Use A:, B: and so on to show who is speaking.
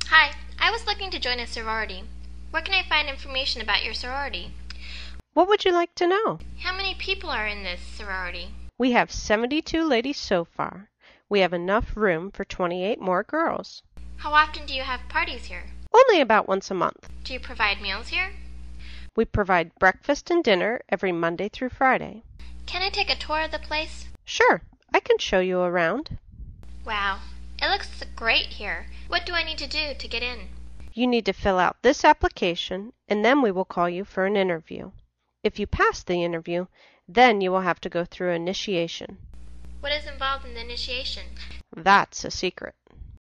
A: Hi, I was looking to join a sorority. Where can I find information about your sorority?
B: What would you like to know?
A: How many people are in this sorority?
B: We have 72 ladies so far. We have enough room for 28 more girls.
A: How often do you have parties here?
B: Only about once a month.
A: Do you provide meals here?
B: We provide breakfast and dinner every Monday through Friday.
A: Can I take a tour of the place?
B: Sure, I can show you around.
A: Wow, it looks great here. What do I need to do to get in?
B: You need to fill out this application, and then we will call you for an interview. If you pass the interview, then you will have to go through initiation.
A: What is involved in the initiation?
B: That's a secret.